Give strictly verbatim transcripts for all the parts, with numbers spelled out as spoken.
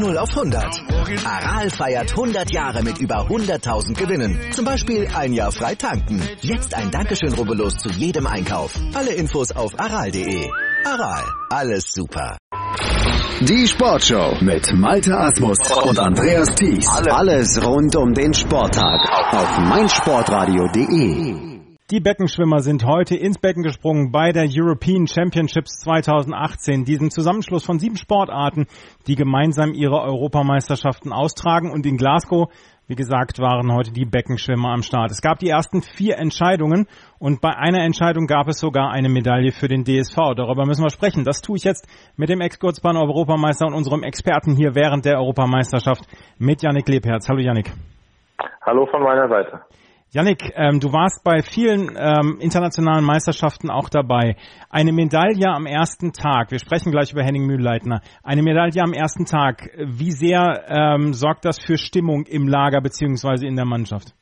null auf hundert. Aral feiert hundert Jahre mit über hunderttausend Gewinnen. Zum Beispiel ein Jahr frei tanken. Jetzt ein Dankeschön, rubbellos zu jedem Einkauf. Alle Infos auf aral punkt de. Aral, alles super. Die Sportshow mit Malte Asmus und Andreas Thies. Alles rund um den Sporttag auf meinsportradio punkt de. Die Beckenschwimmer sind heute ins Becken gesprungen bei der European Championships zweitausendachtzehn, diesem Zusammenschluss von sieben Sportarten, die gemeinsam ihre Europameisterschaften austragen. Und in Glasgow, wie gesagt, waren heute die Beckenschwimmer am Start. Es gab die ersten vier Entscheidungen und bei einer Entscheidung gab es sogar eine Medaille für den D S V. Darüber müssen wir sprechen. Das tue ich jetzt mit dem Ex-Kurzbahn-Europameister und unserem Experten hier während der Europameisterschaft mit Yannick Lebherz. Hallo Yannick. Hallo von meiner Seite. Yannick, ähm, du warst bei vielen ähm, internationalen Meisterschaften auch dabei. Eine Medaille am ersten Tag, wir sprechen gleich über Henning Mühlleitner, eine Medaille am ersten Tag, wie sehr ähm, sorgt das für Stimmung im Lager beziehungsweise in der Mannschaft?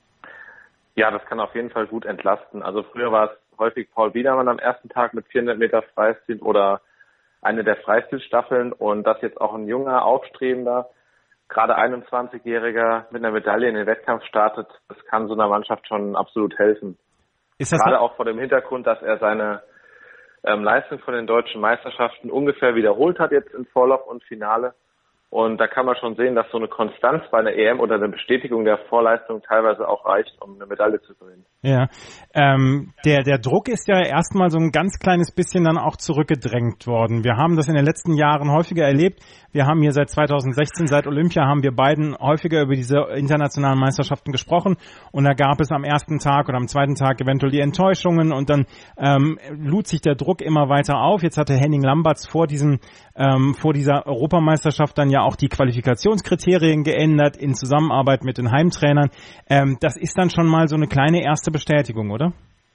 Ja, das kann auf jeden Fall gut entlasten. Also früher war es häufig Paul Biedermann am ersten Tag mit vierhundert Meter Freistil oder eine der Freistilstaffeln und das jetzt auch ein junger, aufstrebender, gerade einundzwanzigjähriger mit einer Medaille in den Wettkampf startet, das kann so einer Mannschaft schon absolut helfen. Ist das gerade auch vor dem Hintergrund, dass er seine ähm, Leistung von den deutschen Meisterschaften ungefähr wiederholt hat jetzt in Vorlauf und Finale. Und da kann man schon sehen, dass so eine Konstanz bei einer E M oder eine Bestätigung der Vorleistung teilweise auch reicht, um eine Medaille zu gewinnen. Ja, ähm, der der Druck ist ja erstmal so ein ganz kleines bisschen dann auch zurückgedrängt worden. Wir haben das in den letzten Jahren häufiger erlebt. Wir haben hier seit zweitausendsechzehn, seit Olympia, haben wir beiden häufiger über diese internationalen Meisterschaften gesprochen. Und da gab es am ersten Tag oder am zweiten Tag eventuell die Enttäuschungen und dann ähm, lud sich der Druck immer weiter auf. Jetzt hatte Henning Lamberts vor diesem ähm, vor dieser Europameisterschaft dann ja auch die Qualifikationskriterien geändert in Zusammenarbeit mit den Heimtrainern. Ähm, das ist dann schon mal so eine kleine erste Bestätigung, oder?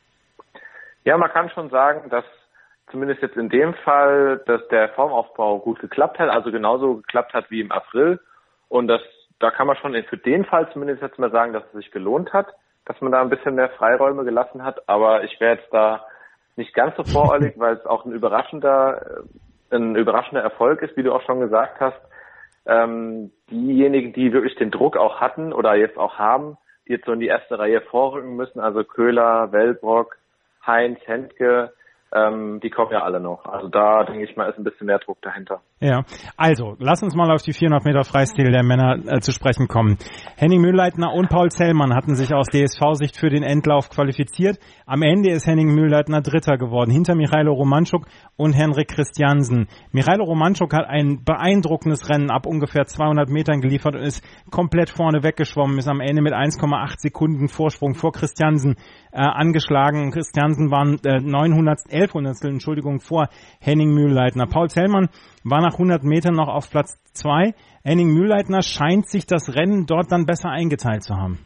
Ja, man kann schon sagen, dass zumindest jetzt in dem Fall, dass der Formaufbau gut geklappt hat, also genauso geklappt hat wie im April. Und das, da kann man schon für den Fall zumindest jetzt mal sagen, dass es sich gelohnt hat, dass man da ein bisschen mehr Freiräume gelassen hat. Aber ich wäre jetzt da nicht ganz so voreilig, weil es auch ein überraschender, ein überraschender Erfolg ist, wie du auch schon gesagt hast. Ähm, diejenigen, die wirklich den Druck auch hatten oder jetzt auch haben, die jetzt so in die erste Reihe vorrücken müssen, also Köhler, Wellbrock, Heinz, Hentke, ähm, die kommen ja alle noch. Also da, denke ich mal, ist ein bisschen mehr Druck dahinter. Ja, also lass uns mal auf die vierhundert Meter Freistil der Männer äh, zu sprechen kommen. Henning Mühlleitner und Paul Zellmann hatten sich aus D S V-Sicht für den Endlauf qualifiziert. Am Ende ist Henning Mühlleitner Dritter geworden, hinter Michailo Romanchuk und Henrik Christiansen. Michailo Romanchuk hat ein beeindruckendes Rennen ab ungefähr zweihundert Metern geliefert und ist komplett vorne weggeschwommen, ist am Ende mit eins Komma acht Sekunden Vorsprung vor Christiansen äh, angeschlagen. Christiansen waren äh, neunhundertstel Hundertstel, Entschuldigung, vor Henning Mühlleitner. Paul Zellmann war nach hundert Metern noch auf Platz zwei. Henning Mühlleitner scheint sich das Rennen dort dann besser eingeteilt zu haben.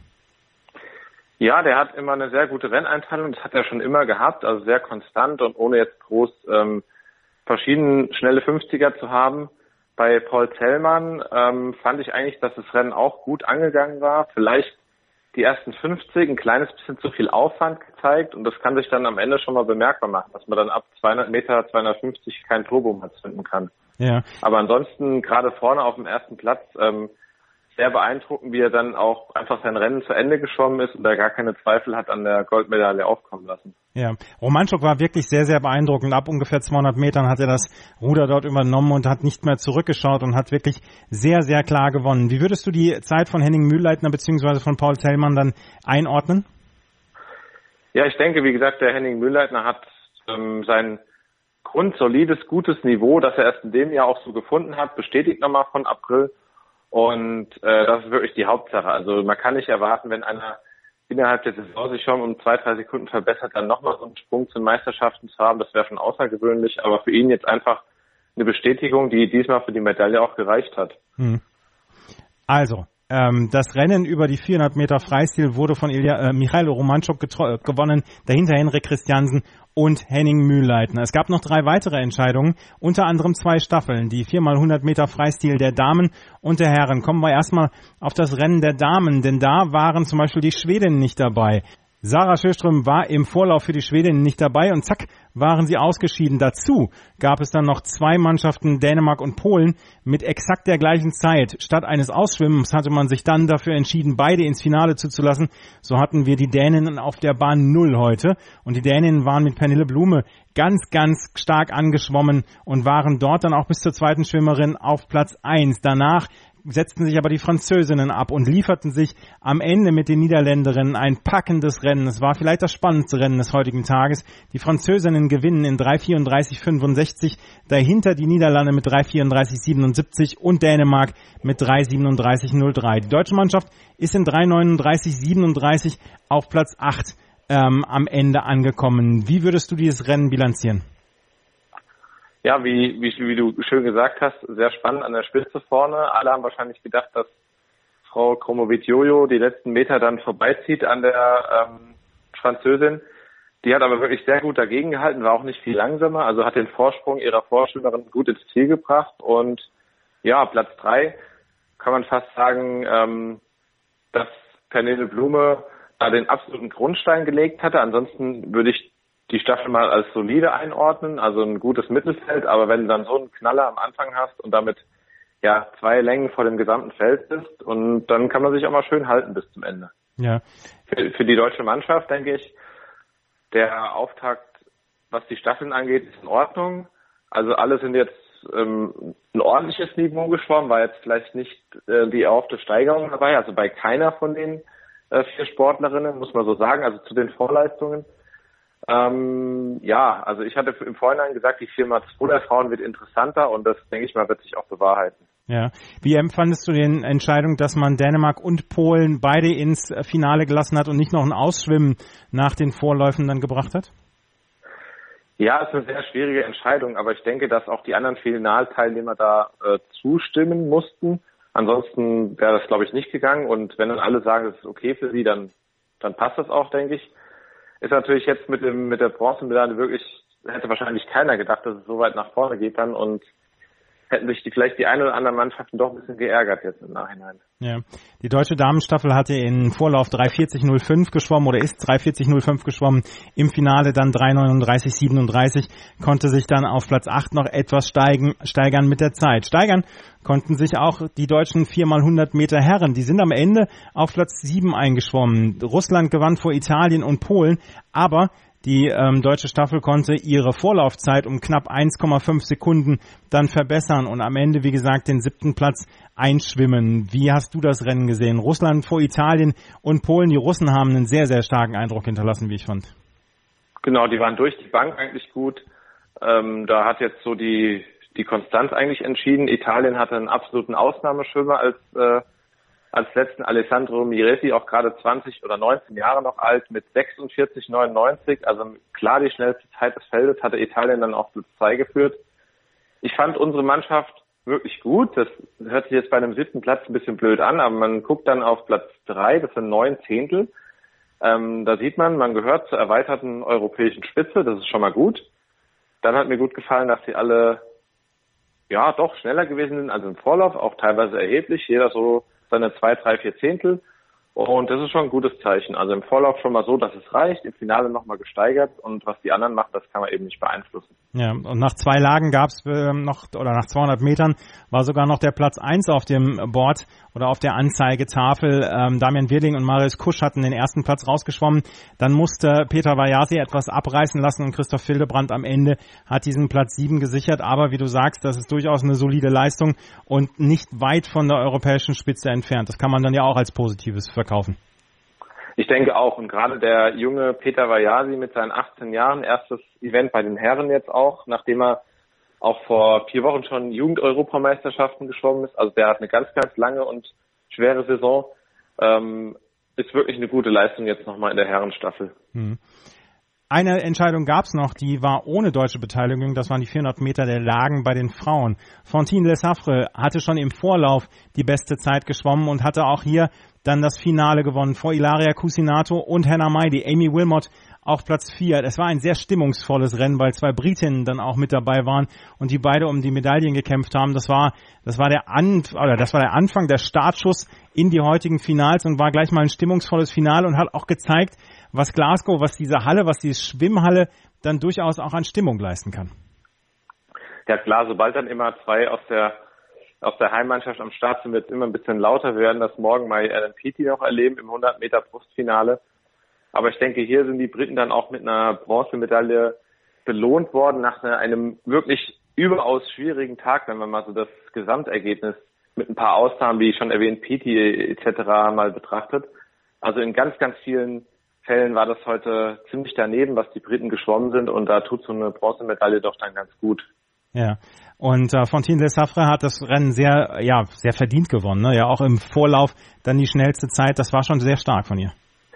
Ja, der hat immer eine sehr gute Renneinteilung. Das hat er schon immer gehabt, also sehr konstant und ohne jetzt groß ähm, verschiedene schnelle fünfziger zu haben. Bei Paul Zellmann ähm, fand ich eigentlich, dass das Rennen auch gut angegangen war. Vielleicht die ersten fünfzig, ein kleines bisschen zu viel Aufwand gezeigt und das kann sich dann am Ende schon mal bemerkbar machen, dass man dann ab zweihundert Meter, zweihundertfünfzig kein Turbo mehr zünden kann. Ja. Aber ansonsten gerade vorne auf dem ersten Platz ähm, sehr beeindruckend, wie er dann auch einfach sein Rennen zu Ende geschwommen ist und da gar keine Zweifel hat an der Goldmedaille aufkommen lassen. Ja, Romanchuk war wirklich sehr, sehr beeindruckend. Ab ungefähr zweihundert Metern hat er das Ruder dort übernommen und hat nicht mehr zurückgeschaut und hat wirklich sehr, sehr klar gewonnen. Wie würdest du die Zeit von Henning Mühlleitner bzw. von Paul Zellmann dann einordnen? Ja, ich denke, wie gesagt, der Henning Mühlleitner hat ähm, sein grundsolides, gutes Niveau, das er erst in dem Jahr auch so gefunden hat, bestätigt nochmal von April. Und äh, das ist wirklich die Hauptsache. Also man kann nicht erwarten, wenn einer innerhalb der Saison sich schon um zwei, drei Sekunden verbessert, dann nochmal so einen Sprung zu den Meisterschaften zu haben. Das wäre schon außergewöhnlich. Aber für ihn jetzt einfach eine Bestätigung, die diesmal für die Medaille auch gereicht hat. Hm. Also, ähm, das Rennen über die vierhundert Meter Freistil wurde von Ilja, äh, Michailo Romanchuk getro- gewonnen, dahinter Henrik Christiansen und Henning Mühlleitner. Es gab noch drei weitere Entscheidungen, unter anderem zwei Staffeln, die vier mal hundert Meter Freistil der Damen und der Herren. Kommen wir erstmal auf das Rennen der Damen, denn da waren zum Beispiel die Schwedinnen nicht dabei. Sarah Sjöström war im Vorlauf für die Schwedinnen nicht dabei und zack, waren sie ausgeschieden. Dazu gab es dann noch zwei Mannschaften, Dänemark und Polen, mit exakt der gleichen Zeit. Statt eines Ausschwimmens hatte man sich dann dafür entschieden, beide ins Finale zuzulassen. So hatten wir die Däninnen auf der Bahn Null heute. Und die Däninnen waren mit Pernille Blume ganz, ganz stark angeschwommen und waren dort dann auch bis zur zweiten Schwimmerin auf Platz eins. Danach setzten sich aber die Französinnen ab und lieferten sich am Ende mit den Niederländerinnen ein packendes Rennen. Es war vielleicht das spannendste Rennen des heutigen Tages. Die Französinnen gewinnen in drei vierunddreißig fünfundsechzig, dahinter die Niederlande mit drei vierunddreißig siebenundsiebzig und Dänemark mit drei siebenunddreißig null drei. Die deutsche Mannschaft ist in drei neununddreißig siebenunddreißig auf Platz acht ähm, am Ende angekommen. Wie würdest du dieses Rennen bilanzieren? Ja, wie, wie, wie du schön gesagt hast, sehr spannend an der Spitze vorne. Alle haben wahrscheinlich gedacht, dass Frau Kromowidjojo die letzten Meter dann vorbeizieht an der ähm, Französin. Die hat aber wirklich sehr gut dagegen gehalten, war auch nicht viel langsamer, also hat den Vorsprung ihrer Vorschwimmerin gut ins Ziel gebracht. Und ja, Platz drei kann man fast sagen, ähm, dass Pernille Blume da den absoluten Grundstein gelegt hatte. Ansonsten würde ich die Staffel mal als solide einordnen, also ein gutes Mittelfeld, aber wenn du dann so einen Knaller am Anfang hast und damit ja zwei Längen vor dem gesamten Feld bist, und dann kann man sich auch mal schön halten bis zum Ende. Ja. Für, für die deutsche Mannschaft, denke ich, der Auftakt, was die Staffeln angeht, ist in Ordnung. Also alle sind jetzt ähm, ein ordentliches Niveau geschwommen, war jetzt vielleicht nicht äh, die erhoffte Steigerung dabei, also bei keiner von den äh, vier Sportlerinnen, muss man so sagen, also zu den Vorleistungen. Ähm, ja, also ich hatte im Vorhinein gesagt, die vier mal zwei der Frauen wird interessanter, und das, denke ich mal, wird sich auch bewahrheiten. Ja. Wie empfandest du die Entscheidung, dass man Dänemark und Polen beide ins Finale gelassen hat und nicht noch ein Ausschwimmen nach den Vorläufen dann gebracht hat? Ja, es ist eine sehr schwierige Entscheidung, aber ich denke, dass auch die anderen Finalteilnehmer da äh, zustimmen mussten. Ansonsten wäre das, glaube ich, nicht gegangen, und wenn dann alle sagen, das ist okay für sie, dann, dann passt das auch, denke ich. Ist natürlich jetzt mit dem mit der Bronzemedaille wirklich, hätte wahrscheinlich keiner gedacht, dass es so weit nach vorne geht dann, und hätten sich die, vielleicht die eine oder anderen Mannschaften doch ein bisschen geärgert jetzt im Nachhinein. Ja, die deutsche Damenstaffel hatte in Vorlauf drei vierzig null fünf geschwommen oder ist drei vierzig null fünf geschwommen, im Finale dann drei neununddreißig siebenunddreißig, konnte sich dann auf Platz acht noch etwas steigen, steigern mit der Zeit. Steigern konnten sich auch die deutschen vier mal hundert Meter Herren, die sind am Ende auf Platz sieben eingeschwommen. Russland gewann vor Italien und Polen, aber die ähm, deutsche Staffel konnte ihre Vorlaufzeit um knapp eins Komma fünf Sekunden dann verbessern und am Ende, wie gesagt, den siebten Platz einschwimmen. Wie hast du das Rennen gesehen? Russland vor Italien und Polen. Die Russen haben einen sehr, sehr starken Eindruck hinterlassen, wie ich fand. Genau, die waren durch die Bank eigentlich gut. Ähm, da hat jetzt so die die Konstanz eigentlich entschieden. Italien hatte einen absoluten Ausnahmeschwimmer als äh, als letzten Alessandro Miresi, auch gerade zwanzig oder neunzehn Jahre noch alt, mit sechsundvierzig neunundneunzig, also klar die schnellste Zeit des Feldes, hatte Italien dann auch Platz zwei geführt. Ich fand unsere Mannschaft wirklich gut, das hört sich jetzt bei einem siebten Platz ein bisschen blöd an, aber man guckt dann auf Platz drei, das sind neun Zehntel. Ähm, da sieht man, man gehört zur erweiterten europäischen Spitze, das ist schon mal gut. Dann hat mir gut gefallen, dass sie alle ja doch schneller gewesen sind, also im Vorlauf, auch teilweise erheblich, jeder so seine zwei, drei, vier Zehntel. Und das ist schon ein gutes Zeichen. Also im Vorlauf schon mal so, dass es reicht, im Finale nochmal gesteigert, und was die anderen machen, das kann man eben nicht beeinflussen. Ja, und nach zwei Lagen gab es äh, noch, oder nach zweihundert Metern war sogar noch der Platz eins auf dem Board oder auf der Anzeigetafel. Ähm, Damian Wirling und Marius Kusch hatten den ersten Platz rausgeschwommen. Dann musste Peter Vajasi etwas abreißen lassen und Christoph Fildebrand am Ende hat diesen Platz sieben gesichert. Aber wie du sagst, das ist durchaus eine solide Leistung und nicht weit von der europäischen Spitze entfernt. Das kann man dann ja auch als Positives verkaufen. Ich denke auch, und gerade der junge Peter Vajasi mit seinen achtzehn Jahren, erstes Event bei den Herren jetzt auch, nachdem er auch vor vier Wochen schon Jugend-Europameisterschaften geschwommen ist, also der hat eine ganz, ganz lange und schwere Saison, ähm, ist wirklich eine gute Leistung jetzt nochmal in der Herrenstaffel. Hm. Eine Entscheidung gab es noch, die war ohne deutsche Beteiligung, das waren die vierhundert Meter der Lagen bei den Frauen. Fontine Lessafre hatte schon im Vorlauf die beste Zeit geschwommen und hatte auch hier dann das Finale gewonnen vor Ilaria Cusinato und Hannah Mai. Die Amy Wilmot auf Platz vier. Es war ein sehr stimmungsvolles Rennen, weil zwei Britinnen dann auch mit dabei waren und die beide um die Medaillen gekämpft haben. Das war, das war der An, oder das war der Anfang, der Startschuss in die heutigen Finals und war gleich mal ein stimmungsvolles Finale und hat auch gezeigt, was Glasgow, was diese Halle, was diese Schwimmhalle dann durchaus auch an Stimmung leisten kann. Ja klar, sobald dann immer zwei aus der aus der Heimmannschaft am Start sind, wird es immer ein bisschen lauter. Wir werden das morgen bei Alan Peaty noch erleben im hundert Meter Brustfinale. Aber ich denke, hier sind die Briten dann auch mit einer Bronzemedaille belohnt worden nach einem wirklich überaus schwierigen Tag, wenn man mal so das Gesamtergebnis mit ein paar Ausnahmen, wie schon erwähnt, Peaty et cetera mal betrachtet. Also in ganz, ganz vielen Fällen war das heute ziemlich daneben, was die Briten geschwommen sind und da tut so eine Bronzemedaille doch dann ganz gut. Ja, und äh, Fontine Le Saffre hat das Rennen sehr, ja, sehr verdient gewonnen, ne? Ja, auch im Vorlauf dann die schnellste Zeit, das war schon sehr stark von ihr.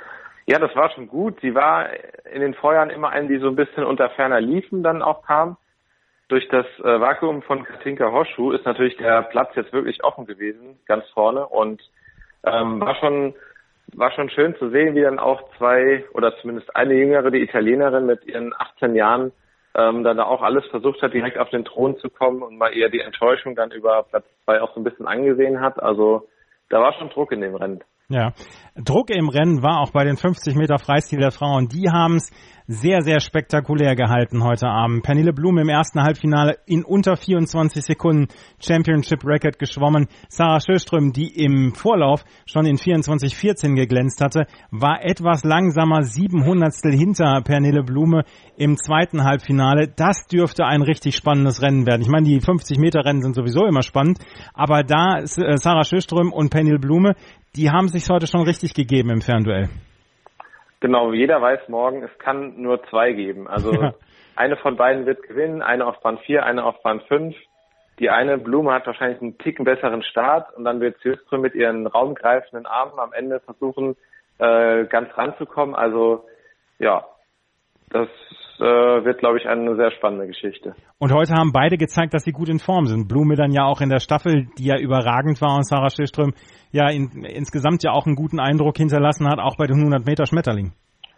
Ja, das war schon gut. Sie war in den Vorjahren immer eine, die so ein bisschen unter ferner Liefen dann auch kam. Durch das äh, Vakuum von Katinka Horseshoe ist natürlich der Platz jetzt wirklich offen gewesen, ganz vorne und ähm, war schon war schon schön zu sehen, wie dann auch zwei oder zumindest eine jüngere, die Italienerin mit ihren achtzehn Jahren ähm, dann auch alles versucht hat, direkt auf den Thron zu kommen und mal eher die Enttäuschung dann über Platz zwei auch so ein bisschen angesehen hat. Also da war schon Druck in dem Rennen. Ja, Druck im Rennen war auch bei den fünfzig Meter Freistil der Frauen. Die haben es sehr, sehr spektakulär gehalten heute Abend. Pernille Blume im ersten Halbfinale in unter vierundzwanzig Sekunden Championship Record geschwommen. Sarah Sjöström, die im Vorlauf schon in vierundzwanzig vierzehn geglänzt hatte, war etwas langsamer, sieben Hundertstel hinter Pernille Blume im zweiten Halbfinale. Das dürfte ein richtig spannendes Rennen werden. Ich meine, die fünfzig Meter Rennen sind sowieso immer spannend, aber da Sarah Sjöström und Pernille Blume, die haben sich heute schon richtig gegeben im Fernduell. Genau, jeder weiß morgen, es kann nur zwei geben. Also ja. Eine von beiden wird gewinnen, eine auf Bahn vier, eine auf Bahn fünf. Die eine, Blume, hat wahrscheinlich einen Ticken besseren Start und dann wird Sjöström mit ihren raumgreifenden Armen am Ende versuchen, äh, ganz ranzukommen. Also ja, das äh, wird, glaube ich, eine sehr spannende Geschichte. Und heute haben beide gezeigt, dass sie gut in Form sind. Blume dann ja auch in der Staffel, die ja überragend war, und Sarah Sjöström ja in, insgesamt ja auch einen guten Eindruck hinterlassen hat, auch bei den hundert Meter Schmetterling.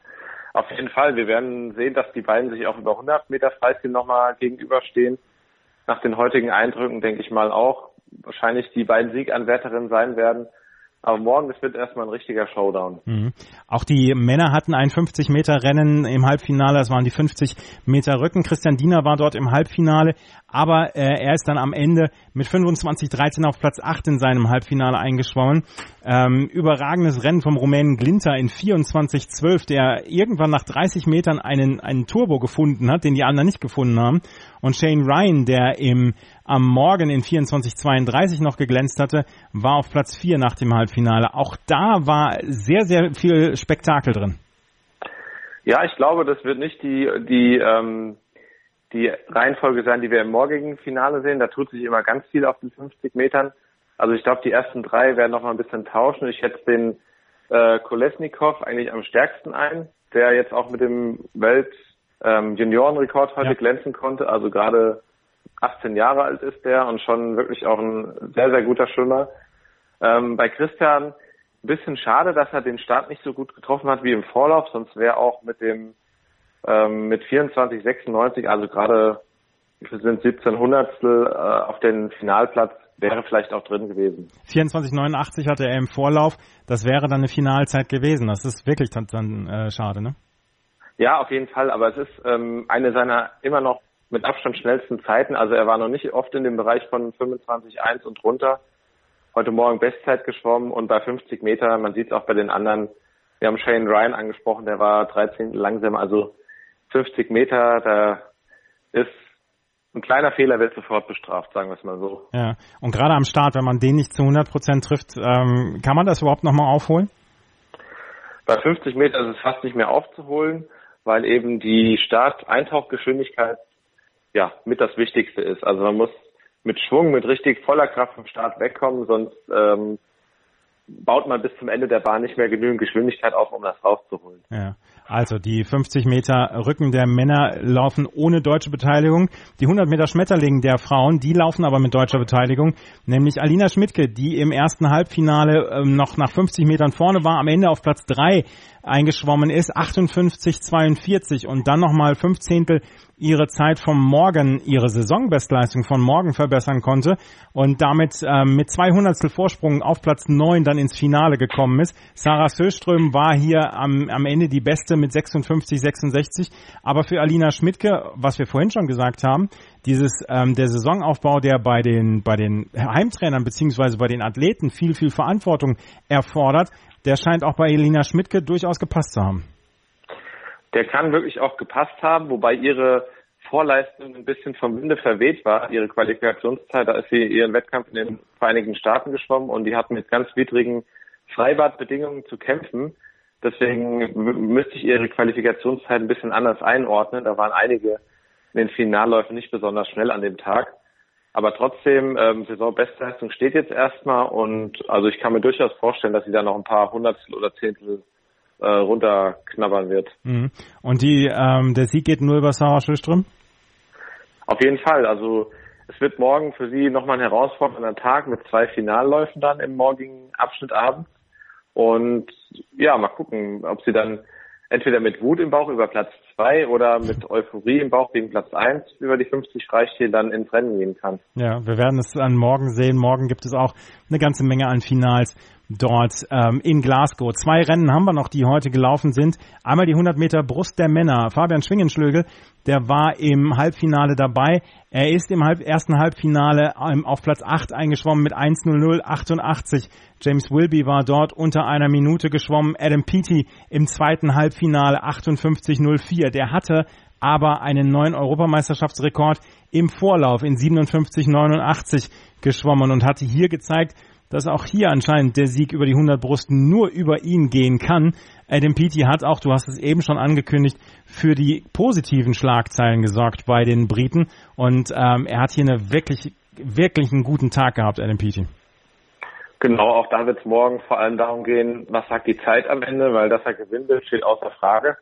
Auf jeden Fall. Wir werden sehen, dass die beiden sich auch über hundert Meter Freistil nochmal gegenüberstehen. Nach den heutigen Eindrücken denke ich mal auch wahrscheinlich die beiden Sieganwärterinnen sein werden. Aber morgen, das wird erstmal ein richtiger Showdown. Mhm. Auch die Männer hatten ein fünfzig Meter Rennen im Halbfinale, das waren die fünfzig Meter Rücken. Christian Diener war dort im Halbfinale, aber äh, er ist dann am Ende mit fünfundzwanzig dreizehn auf Platz acht in seinem Halbfinale eingeschwommen. Ähm, überragendes Rennen vom Rumänen Glinter in vierundzwanzig zwölf, der irgendwann nach dreißig Metern einen, einen Turbo gefunden hat, den die anderen nicht gefunden haben. Und Shane Ryan, der im am Morgen in vierundzwanzig zweiunddreißig noch geglänzt hatte, war auf Platz vier nach dem Halbfinale. Auch da war sehr, sehr viel Spektakel drin. Ja, ich glaube, das wird nicht die die ähm, die Reihenfolge sein, die wir im morgigen Finale sehen. Da tut sich immer ganz viel auf den fünfzig Metern. Also ich glaube, die ersten drei werden noch mal ein bisschen tauschen. Ich schätze den äh, Kolesnikov eigentlich am stärksten ein, der jetzt auch mit dem Welt ähm, Juniorenrekord heute ja. glänzen konnte. Also gerade achtzehn Jahre alt ist der und schon wirklich auch ein sehr, sehr guter Schwimmer. Ähm, bei Christian ein bisschen schade, dass er den Start nicht so gut getroffen hat wie im Vorlauf, sonst wäre auch mit dem ähm, mit vierundzwanzig sechsundneunzig, also gerade sind siebzehn Hundertstel äh, auf den Finalplatz, wäre vielleicht auch drin gewesen. vierundzwanzig neunundachtzig hatte er im Vorlauf, das wäre dann eine Finalzeit gewesen. Das ist wirklich dann, dann äh, schade, ne? Ja, auf jeden Fall, aber es ist ähm, eine seiner immer noch mit Abstand schnellsten Zeiten. Also er war noch nicht oft in dem Bereich von fünfundzwanzig eins und runter. Heute Morgen Bestzeit geschwommen und bei fünfzig Meter, man sieht es auch bei den anderen, wir haben Shane Ryan angesprochen, der war dreizehn langsam. Also fünfzig Meter, da ist ein kleiner Fehler, wird sofort bestraft, sagen wir es mal so. Ja, und gerade am Start, wenn man den nicht zu hundert Prozent trifft, ähm, kann man das überhaupt nochmal aufholen? Bei fünfzig Meter ist es fast nicht mehr aufzuholen, weil eben die Start-Eintauchgeschwindigkeit ja mit das Wichtigste ist. Also man muss mit Schwung, mit richtig voller Kraft vom Start wegkommen, sonst ähm, baut man bis zum Ende der Bahn nicht mehr genügend Geschwindigkeit auf, um das rauszuholen. Ja. Also die fünfzig Meter Rücken der Männer laufen ohne deutsche Beteiligung. Die hundert Meter Schmetterling der Frauen, die laufen aber mit deutscher Beteiligung. Nämlich Alina Schmidtke, die im ersten Halbfinale ähm, noch nach fünfzig Metern vorne war, am Ende auf Platz drei eingeschwommen ist, achtundfünfzig zweiundvierzig und dann nochmal fünf Zehntel ihre Zeit vom Morgen, ihre Saisonbestleistung von morgen verbessern konnte und damit ähm, mit zwei Hundertstel Vorsprung auf Platz neun dann ins Finale gekommen ist. Sarah Sjöström war hier am, am Ende die Beste mit sechsundfünfzig sechsundsechzig, aber für Alina Schmidtke, was wir vorhin schon gesagt haben, dieses ähm, der Saisonaufbau, der bei den bei den Heimtrainern beziehungsweise bei den Athleten viel, viel Verantwortung erfordert, der scheint auch bei Alina Schmidtke durchaus gepasst zu haben. Der kann wirklich auch gepasst haben, wobei ihre Vorleistung ein bisschen vom Winde verweht war. Ihre Qualifikationszeit, da ist sie ihren Wettkampf in den Vereinigten Staaten geschwommen und die hat mit ganz widrigen Freibadbedingungen zu kämpfen. Deswegen müsste ich ihre Qualifikationszeit ein bisschen anders einordnen. Da waren einige in den Finalläufen nicht besonders schnell an dem Tag. Aber trotzdem, ähm, Saisonbestleistung steht jetzt erstmal und also ich kann mir durchaus vorstellen, dass sie da noch ein paar Hundertstel oder Zehntel äh, runterknabbern wird. Mhm. Und die ähm, der Sieg geht nur über Sarah Sjöström? Auf jeden Fall. Also es wird morgen für sie nochmal ein herausfordernder Tag mit zwei Finalläufen dann im morgigen Abschnitt abends. Und ja, mal gucken, ob sie dann entweder mit Wut im Bauch über Platz zwei oder mit Euphorie im Bauch gegen Platz eins über die fünfzig Freistil dann ins Rennen gehen kann. Ja, wir werden es an morgen sehen. Morgen gibt es auch eine ganze Menge an Finals dort ähm, in Glasgow. Zwei Rennen haben wir noch, die heute gelaufen sind. Einmal die hundert Meter Brust der Männer. Fabian Schwingenschlögel, der war im Halbfinale dabei. Er ist im Halb- ersten Halbfinale ähm, auf Platz acht eingeschwommen mit eins null null achtundachtzig. James Wilby war dort unter einer Minute geschwommen. Adam Peaty im zweiten Halbfinale achtundfünfzig null vier. Der hatte aber einen neuen Europameisterschaftsrekord im Vorlauf in siebenundfünfzig neunundachtzig geschwommen und hatte hier gezeigt, dass auch hier anscheinend der Sieg über die hundert Brust nur über ihn gehen kann. Adam Peaty hat auch, du hast es eben schon angekündigt, für die positiven Schlagzeilen gesorgt bei den Briten. Und ähm, er hat hier eine wirklich, wirklich einen guten Tag gehabt, Adam Peaty. Genau, auch da wird es morgen vor allem darum gehen, was sagt die Zeit am Ende, weil dass er gewinnen will, steht außer Frage.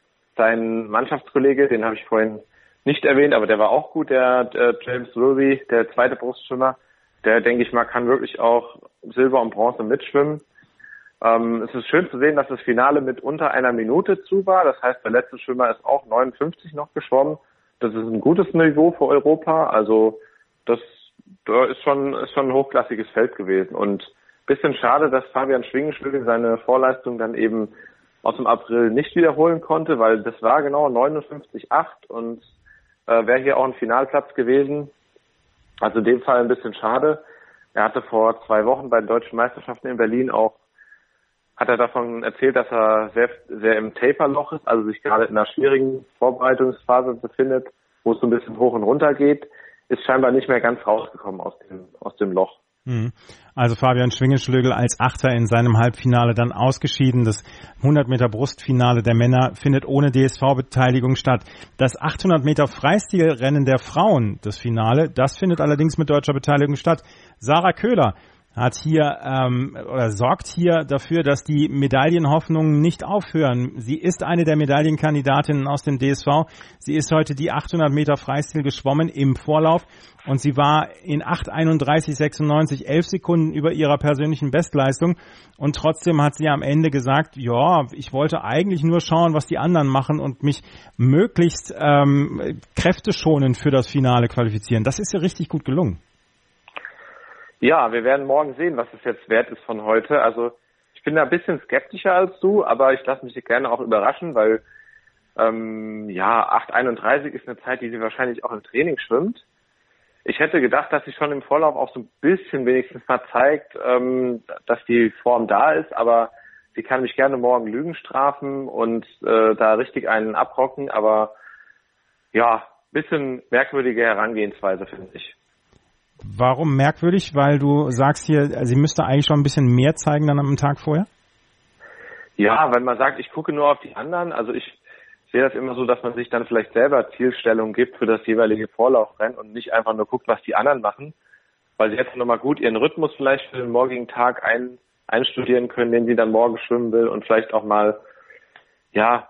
Sein Mannschaftskollege, den habe ich vorhin nicht erwähnt, aber der war auch gut, der äh, James Wilby, der zweite Brustschwimmer. Der, denke ich mal, kann wirklich auch Silber und Bronze mitschwimmen. Ähm, es ist schön zu sehen, dass das Finale mit unter einer Minute zu war. Das heißt, der letzte Schwimmer ist auch neunundfünfzig noch geschwommen. Das ist ein gutes Niveau für Europa. Also das, das ist schon ist schon ein hochklassiges Feld gewesen. Und bisschen schade, dass Fabian Schwingenschlögel seine Vorleistung dann eben aus dem April nicht wiederholen konnte, weil das war genau neunundfünfzig acht und äh, wäre hier auch ein Finalplatz gewesen. Also in dem Fall ein bisschen schade. Er hatte vor zwei Wochen bei den Deutschen Meisterschaften in Berlin auch, hat er davon erzählt, dass er sehr, sehr im Taperloch ist, also sich gerade in einer schwierigen Vorbereitungsphase befindet, wo es so ein bisschen hoch und runter geht, ist scheinbar nicht mehr ganz rausgekommen aus dem, aus dem Loch. Also Fabian Schwingenschlögel als Achter in seinem Halbfinale dann ausgeschieden. Das hundert Meter Brustfinale der Männer findet ohne D S V-Beteiligung statt. Das achthundert Meter Freistilrennen der Frauen, das Finale, das findet allerdings mit deutscher Beteiligung statt. Sarah Köhler hat hier ähm, oder sorgt hier dafür, dass die Medaillenhoffnungen nicht aufhören. Sie ist eine der Medaillenkandidatinnen aus dem D S V. Sie ist heute die achthundert Meter Freistil geschwommen im Vorlauf und sie war in acht einunddreißig sechsundneunzig, elf Sekunden über ihrer persönlichen Bestleistung und trotzdem hat sie am Ende gesagt, ja, ich wollte eigentlich nur schauen, was die anderen machen und mich möglichst ähm, kräfteschonend für das Finale qualifizieren. Das ist ja richtig gut gelungen. Ja, wir werden morgen sehen, was es jetzt wert ist von heute. Also ich bin da ein bisschen skeptischer als du, aber ich lasse mich gerne auch überraschen, weil ähm, ja, acht einunddreißig ist eine Zeit, die sie wahrscheinlich auch im Training schwimmt. Ich hätte gedacht, dass sie schon im Vorlauf auch so ein bisschen wenigstens mal zeigt, ähm, dass die Form da ist, aber sie kann mich gerne morgen Lügen strafen und äh, da richtig einen abrocken, aber ja, bisschen merkwürdige Herangehensweise, finde ich. Warum merkwürdig? Weil du sagst hier, sie müsste eigentlich schon ein bisschen mehr zeigen dann am Tag vorher? Ja, wenn man sagt, ich gucke nur auf die anderen, also ich sehe das immer so, dass man sich dann vielleicht selber Zielstellung gibt für das jeweilige Vorlaufrennen und nicht einfach nur guckt, was die anderen machen, weil sie jetzt nochmal gut ihren Rhythmus vielleicht für den morgigen Tag ein, einstudieren können, den sie dann morgen schwimmen will und vielleicht auch mal, ja,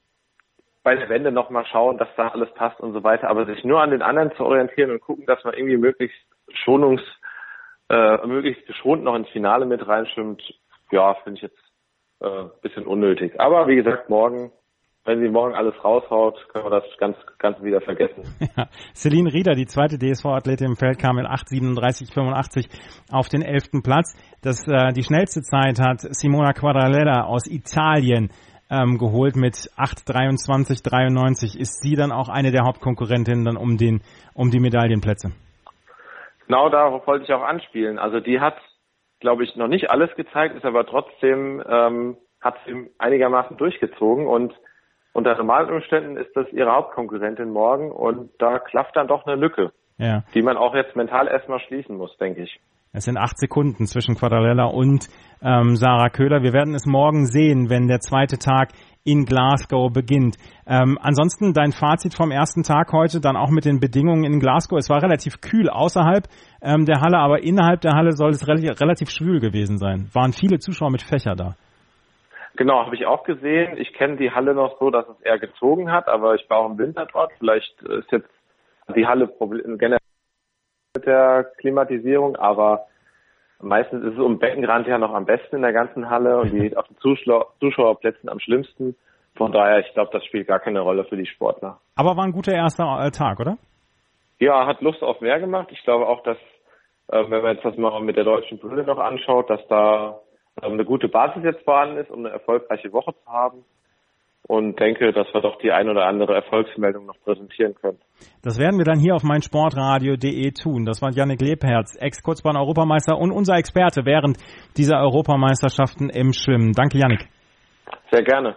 bei der Wende nochmal schauen, dass da alles passt und so weiter, aber sich nur an den anderen zu orientieren und gucken, dass man irgendwie möglichst schonungs, äh, möglichst geschont noch ins Finale mit reinschwimmt, ja, finde ich jetzt ein äh, bisschen unnötig. Aber wie gesagt, morgen, wenn sie morgen alles raushaut, können wir das ganz, ganz wieder vergessen. Ja. Celine Rieder, die zweite D S V-Athletin im Feld, kam mit acht siebenunddreißig fünfundachtzig auf den elften Platz. Das, äh, die schnellste Zeit hat Simona Quadralella aus Italien ähm, geholt mit acht dreiundzwanzig dreiundneunzig. Ist sie dann auch eine der Hauptkonkurrentinnen dann um den, um die Medaillenplätze? Genau darauf wollte ich auch anspielen. Also die hat, glaube ich, noch nicht alles gezeigt, ist aber trotzdem, ähm, hat sie einigermaßen durchgezogen und unter normalen Umständen ist das ihre Hauptkonkurrentin morgen und da klafft dann doch eine Lücke, ja, die man auch jetzt mental erstmal schließen muss, denke ich. Es sind acht Sekunden zwischen Quadralella und ähm, Sarah Köhler. Wir werden es morgen sehen, wenn der zweite Tag in Glasgow beginnt. Ähm, ansonsten dein Fazit vom ersten Tag heute, dann auch mit den Bedingungen in Glasgow. Es war relativ kühl außerhalb ähm, der Halle, aber innerhalb der Halle soll es re- relativ schwül gewesen sein. Waren viele Zuschauer mit Fächer da? Genau, habe ich auch gesehen. Ich kenne die Halle noch so, dass es eher gezogen hat, aber ich war auch im Winter dort. Vielleicht ist jetzt die Halle Problem, generell mit der Klimatisierung, aber meistens ist es um Beckenrand ja noch am besten in der ganzen Halle und die auf den Zuschauer, Zuschauerplätzen am schlimmsten. Von daher, ich glaube, das spielt gar keine Rolle für die Sportler. Aber war ein guter erster Tag, oder? Ja, hat Lust auf mehr gemacht. Ich glaube auch, dass, äh, wenn man jetzt das mal mit der deutschen Brille noch anschaut, dass da eine gute Basis jetzt vorhanden ist, um eine erfolgreiche Woche zu haben und denke, dass wir doch die ein oder andere Erfolgsmeldung noch präsentieren können. Das werden wir dann hier auf meinsportradio punkt de tun. Das war Jannik Lebherz, Ex-Kurzbahn-Europameister und unser Experte während dieser Europameisterschaften im Schwimmen. Danke, Jannik. Sehr gerne.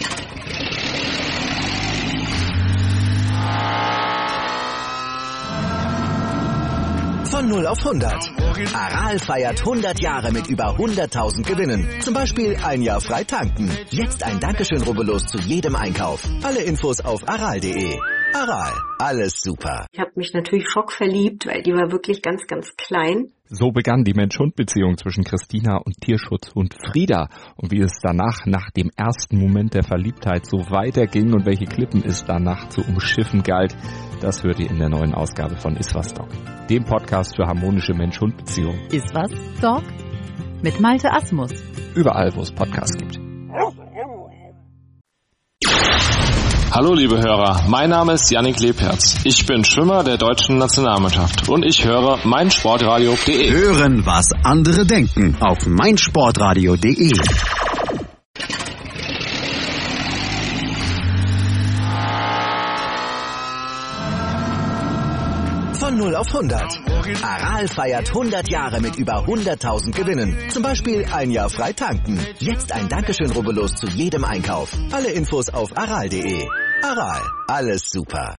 Von null auf hundert. Aral feiert hundert Jahre mit über hunderttausend Gewinnen. Zum Beispiel ein Jahr frei tanken. Jetzt ein Dankeschön, rubbellos zu jedem Einkauf. Alle Infos auf aral punkt de. Aral, alles super. Ich habe mich natürlich schockverliebt, weil die war wirklich ganz, ganz klein. So begann die Mensch-Hund-Beziehung zwischen Christina und Tierschutzhund Frieda. Und wie es danach, nach dem ersten Moment der Verliebtheit, so weiterging und welche Klippen es danach zu umschiffen galt, das hört ihr in der neuen Ausgabe von Iswas Dog, dem Podcast für harmonische Mensch-Hund-Beziehungen. Iswas Dog mit Malte Asmus. Überall, wo es Podcasts gibt. Hallo liebe Hörer, mein Name ist Jannik Lebherz. Ich bin Schwimmer der deutschen Nationalmannschaft und ich höre meinsportradio punkt de. Hören, was andere denken auf meinsportradio punkt de. Von null auf hundert. Aral feiert hundert Jahre mit über hunderttausend Gewinnen. Zum Beispiel ein Jahr frei tanken. Jetzt ein Dankeschön, rubbellos zu jedem Einkauf. Alle Infos auf aral punkt de. Aral, alles super.